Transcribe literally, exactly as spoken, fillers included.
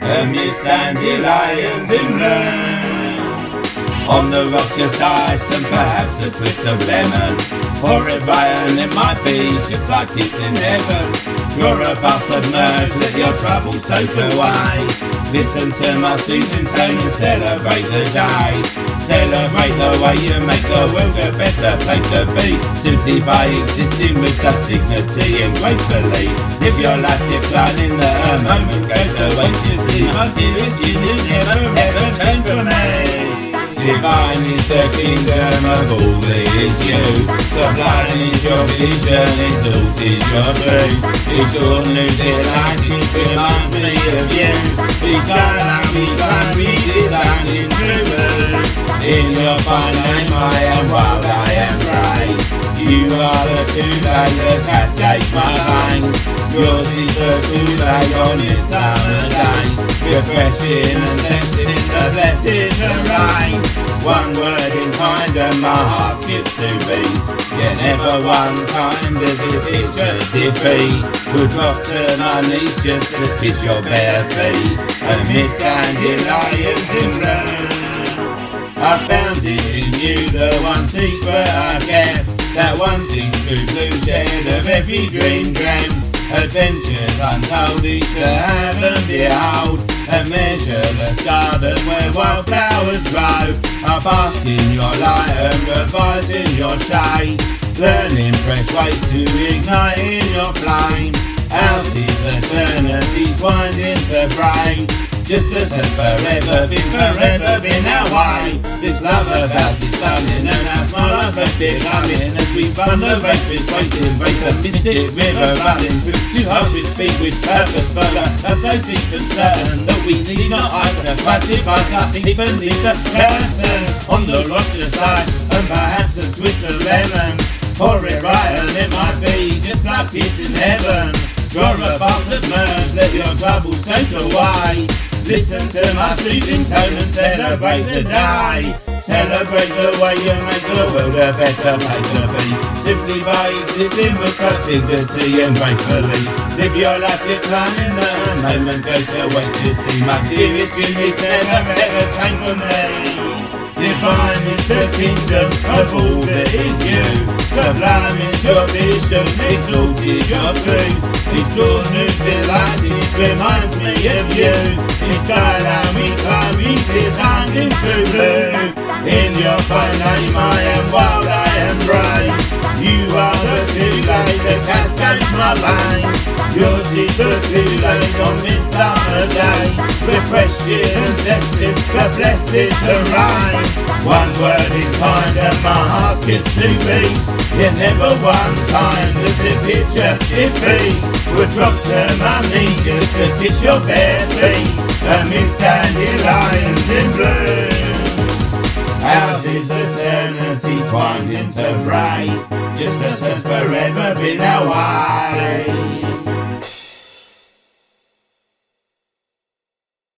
amidst dandelions in bloom. On the rocks just ice and perhaps a twist of lemon, or a Ryan it might be, just like this in heaven. Draw a bar submerged, let your troubles soak away. Listen to my soothing tone and celebrate the day. Celebrate the way you make the world a better place to be, simply by existing with such dignity and gracefully. Live your life declining that a moment goes to waste. You see, my dearest, you never ever change for me. Divine is the kingdom of all that is you. Sublime is your vision, exalted your truth. It's your new delight, it reminds me of you. Each skyline we climb, we designed in truth. In your fine name I am wild, I am brave. You are the Kool-Aid that cascades my veins. Yours is the Kool-Aid on its summer days, refreshing and testing the blessed terrain. One word in kind and my heart skips two beats. Yet never one time does it picture defeat. We'll drop to my knees just to kiss your bare feet, amidst dandelions in bloom. I found it in you, the one secret I kept, that one thing true blue shared of every dream dreamt. Adventures untold, each to have and behold, a measureless garden where wildflowers grow. I bask in your light and revise in your shade, learning fresh ways to ignite in your flame. Ours is eternity twined into brain, just as has forever been, forever been our way. This love of ours is stunning, and our small life has been loving, as we run the race with grace, embrace the mystic river running through two hearts with speed with purpose, but I'm so deep and certain that we need not eyes to classify something beneath the curtain. On the rock just ice and perhaps a twist of lemon, pour it right and it might be just like this in heaven. Draw a bar submerged, let your troubles soak away. Listen to my soothing tone and celebrate the day. Celebrate the way you make the world a better place to be, simply by existing with such dignity and gracefully. Live your life declining the moment go to waste. You see, my dearest, you need never ever change for me. Divine is the kingdom of all that is you. Sublime is your vision, exalted your truth. Each dawn new delight, it reminds me of you. Each skyline we climb, we designed in true blue. In your fine name I am wild, I am brave. You are the Kool-Aid that cascades my veins. Yours is the Kool-Aid on midsummer days, refreshing and testing the blessed terrain. One word in kind and my heart skips two beats. Yet never one time does it picture defeat. We'll drop to my knees just to kiss your bare feet, amidst dandelions in bloom. Ours is eternity twined into braid, just as has forever been our way.